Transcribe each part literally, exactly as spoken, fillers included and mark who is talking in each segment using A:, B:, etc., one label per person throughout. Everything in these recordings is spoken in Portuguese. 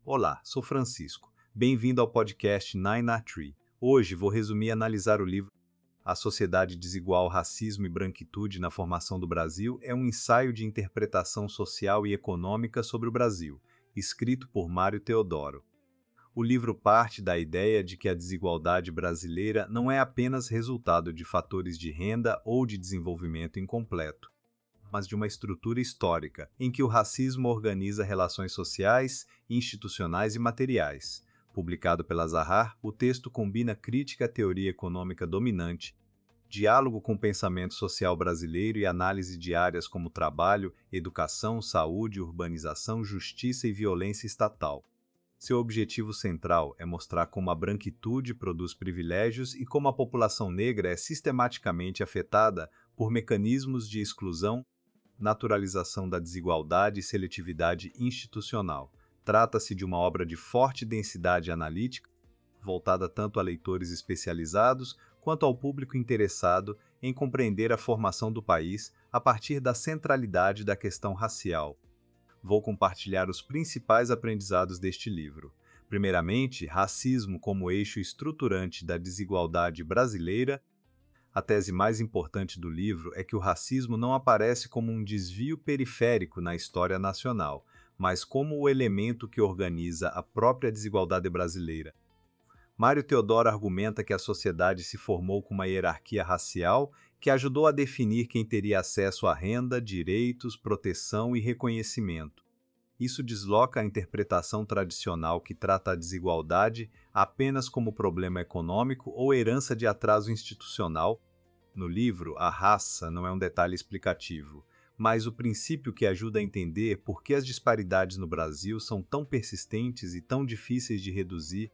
A: Olá, sou Francisco. Bem-vindo ao podcast Nine a Tree. Hoje vou resumir e analisar o livro A Sociedade Desigual, Racismo e Branquitude na Formação do Brasil é um ensaio de interpretação social e econômica sobre o Brasil, escrito por Mário Teodoro. O livro parte da ideia de que a desigualdade brasileira não é apenas resultado de fatores de renda ou de desenvolvimento incompleto, mas de uma estrutura histórica, em que o racismo organiza relações sociais, institucionais e materiais. Publicado pela Zahar, o texto combina crítica à teoria econômica dominante, diálogo com o pensamento social brasileiro e análise de áreas como trabalho, educação, saúde, urbanização, justiça e violência estatal. Seu objetivo central é mostrar como a branquitude produz privilégios e como a população negra é sistematicamente afetada por mecanismos de exclusão, naturalização da desigualdade e seletividade institucional. Trata-se de uma obra de forte densidade analítica, voltada tanto a leitores especializados quanto ao público interessado em compreender a formação do país a partir da centralidade da questão racial. Vou compartilhar os principais aprendizados deste livro. Primeiramente, racismo como eixo estruturante da desigualdade brasileira. A tese mais importante do livro é que o racismo não aparece como um desvio periférico na história nacional, mas como o elemento que organiza a própria desigualdade brasileira. Mário Teodoro argumenta que a sociedade se formou com uma hierarquia racial que ajudou a definir quem teria acesso à renda, direitos, proteção e reconhecimento. Isso desloca a interpretação tradicional que trata a desigualdade apenas como problema econômico ou herança de atraso institucional. No livro, a raça não é um detalhe explicativo, mas o princípio que ajuda a entender por que as disparidades no Brasil são tão persistentes e tão difíceis de reduzir.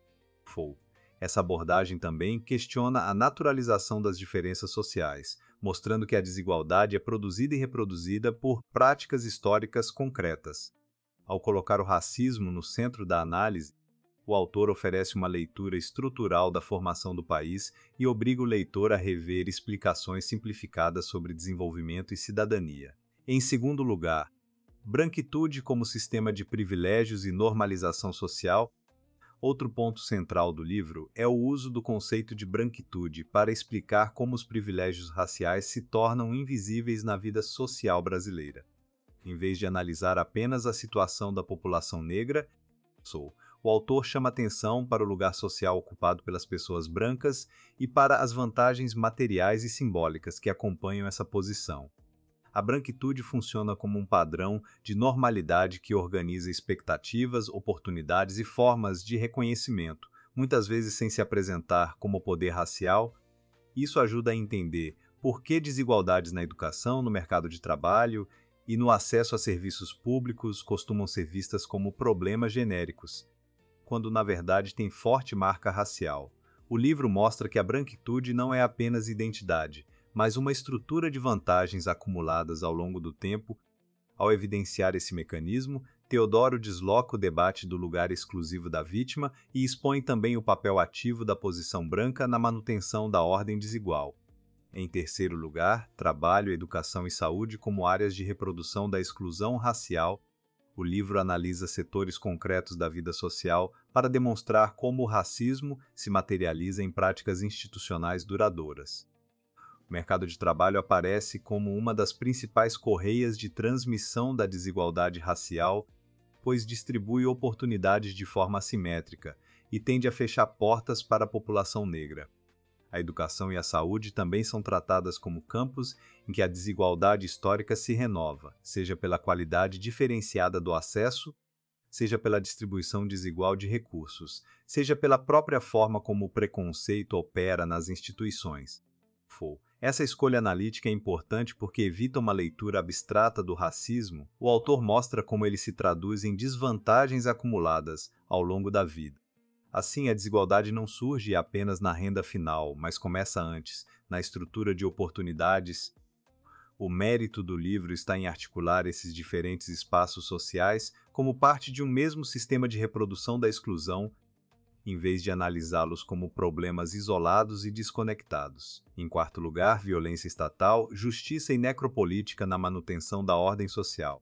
A: Essa abordagem também questiona a naturalização das diferenças sociais, mostrando que a desigualdade é produzida e reproduzida por práticas históricas concretas. Ao colocar o racismo no centro da análise, o autor oferece uma leitura estrutural da formação do país e obriga o leitor a rever explicações simplificadas sobre desenvolvimento e cidadania. Em segundo lugar, branquitude como sistema de privilégios e normalização social. Outro ponto central do livro é o uso do conceito de branquitude para explicar como os privilégios raciais se tornam invisíveis na vida social brasileira. Em vez de analisar apenas a situação da população negra, o autor chama atenção para o lugar social ocupado pelas pessoas brancas e para as vantagens materiais e simbólicas que acompanham essa posição. A branquitude funciona como um padrão de normalidade que organiza expectativas, oportunidades e formas de reconhecimento, muitas vezes sem se apresentar como poder racial. Isso ajuda a entender por que desigualdades na educação, no mercado de trabalho e no acesso a serviços públicos costumam ser vistas como problemas genéricos, quando na verdade tem forte marca racial. O livro mostra que a branquitude não é apenas identidade, mas uma estrutura de vantagens acumuladas ao longo do tempo. Ao evidenciar esse mecanismo, Teodoro desloca o debate do lugar exclusivo da vítima e expõe também o papel ativo da posição branca na manutenção da ordem desigual. Em terceiro lugar, trabalho, educação e saúde como áreas de reprodução da exclusão racial. O livro analisa setores concretos da vida social para demonstrar como o racismo se materializa em práticas institucionais duradouras. O mercado de trabalho aparece como uma das principais correias de transmissão da desigualdade racial, pois distribui oportunidades de forma assimétrica e tende a fechar portas para a população negra. A educação e a saúde também são tratadas como campos em que a desigualdade histórica se renova, seja pela qualidade diferenciada do acesso, seja pela distribuição desigual de recursos, seja pela própria forma como o preconceito opera nas instituições. Essa escolha analítica é importante porque evita uma leitura abstrata do racismo. O autor mostra como ele se traduz em desvantagens acumuladas ao longo da vida. Assim, a desigualdade não surge apenas na renda final, mas começa antes, na estrutura de oportunidades. O mérito do livro está em articular esses diferentes espaços sociais como parte de um mesmo sistema de reprodução da exclusão, em vez de analisá-los como problemas isolados e desconectados. Em quarto lugar, violência estatal, justiça e necropolítica na manutenção da ordem social.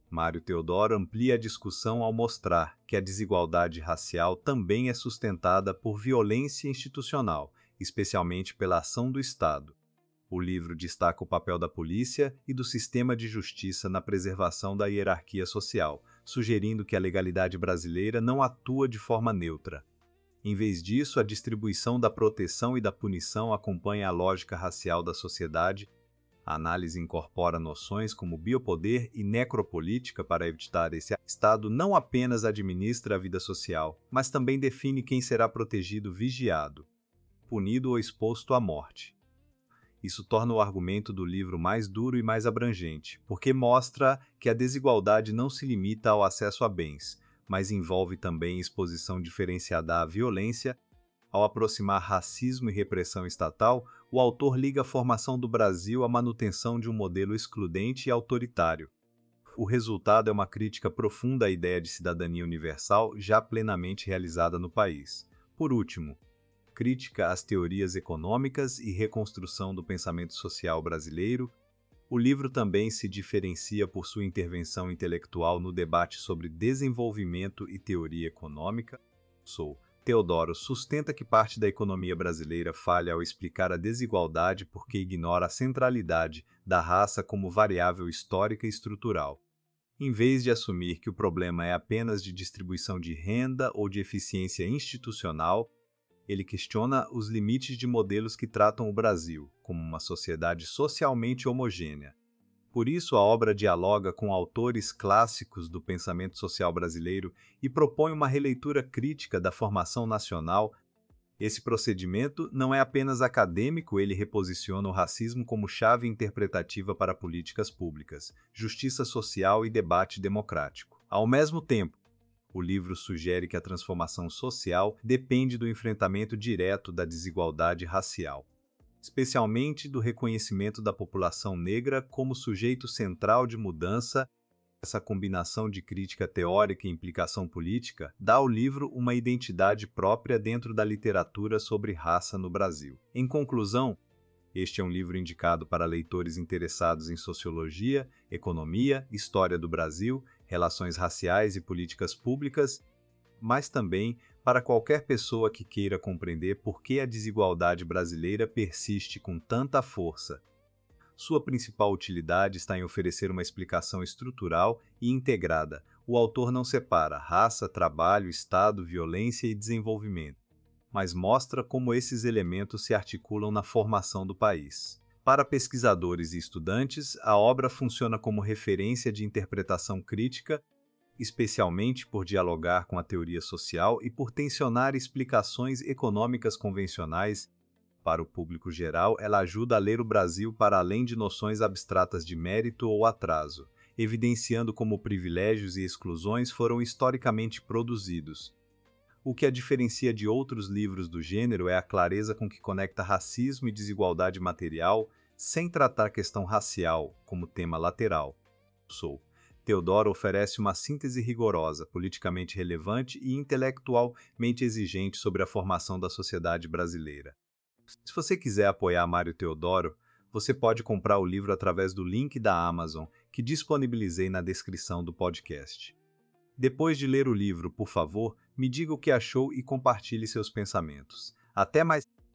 A: Mário Teodoro amplia a discussão ao mostrar que a desigualdade racial também é sustentada por violência institucional, especialmente pela ação do Estado. O livro destaca o papel da polícia e do sistema de justiça na preservação da hierarquia social, sugerindo que a legalidade brasileira não atua de forma neutra. Em vez disso, a distribuição da proteção e da punição acompanha a lógica racial da sociedade. A análise incorpora noções como biopoder e necropolítica para evitar esse Estado não apenas administra a vida social, mas também define quem será protegido, vigiado, punido ou exposto à morte. Isso torna o argumento do livro mais duro e mais abrangente, porque mostra que a desigualdade não se limita ao acesso a bens, mas envolve também exposição diferenciada à violência. Ao aproximar racismo e repressão estatal, o autor liga a formação do Brasil à manutenção de um modelo excludente e autoritário. O resultado é uma crítica profunda à ideia de cidadania universal já plenamente realizada no país. Por último, crítica às teorias econômicas e reconstrução do pensamento social brasileiro. O livro também se diferencia por sua intervenção intelectual no debate sobre desenvolvimento e teoria econômica. Sou Teodoro sustenta que parte da economia brasileira falha ao explicar a desigualdade porque ignora a centralidade da raça como variável histórica e estrutural. Em vez de assumir que o problema é apenas de distribuição de renda ou de eficiência institucional, ele questiona os limites de modelos que tratam o Brasil como uma sociedade socialmente homogênea. Por isso, a obra dialoga com autores clássicos do pensamento social brasileiro e propõe uma releitura crítica da formação nacional. Esse procedimento não é apenas acadêmico, ele reposiciona o racismo como chave interpretativa para políticas públicas, justiça social e debate democrático. Ao mesmo tempo, o livro sugere que a transformação social depende do enfrentamento direto da desigualdade racial, especialmente do reconhecimento da população negra como sujeito central de mudança. Essa combinação de crítica teórica e implicação política dá ao livro uma identidade própria dentro da literatura sobre raça no Brasil. Em conclusão, este é um livro indicado para leitores interessados em sociologia, economia, história do Brasil, relações raciais e políticas públicas, mas também para qualquer pessoa que queira compreender por que a desigualdade brasileira persiste com tanta força. Sua principal utilidade está em oferecer uma explicação estrutural e integrada. O autor não separa raça, trabalho, Estado, violência e desenvolvimento, mas mostra como esses elementos se articulam na formação do país. Para pesquisadores e estudantes, a obra funciona como referência de interpretação crítica, especialmente por dialogar com a teoria social e por tensionar explicações econômicas convencionais. Para o público geral, ela ajuda a ler o Brasil para além de noções abstratas de mérito ou atraso, evidenciando como privilégios e exclusões foram historicamente produzidos. O que a diferencia de outros livros do gênero é a clareza com que conecta racismo e desigualdade material, sem tratar a questão racial como tema lateral. Sou. Teodoro oferece uma síntese rigorosa, politicamente relevante e intelectualmente exigente sobre a formação da sociedade brasileira. Se você quiser apoiar Mário Teodoro, você pode comprar o livro através do link da Amazon, que disponibilizei na descrição do podcast. Depois de ler o livro, por favor, me diga o que achou e compartilhe seus pensamentos. Até mais!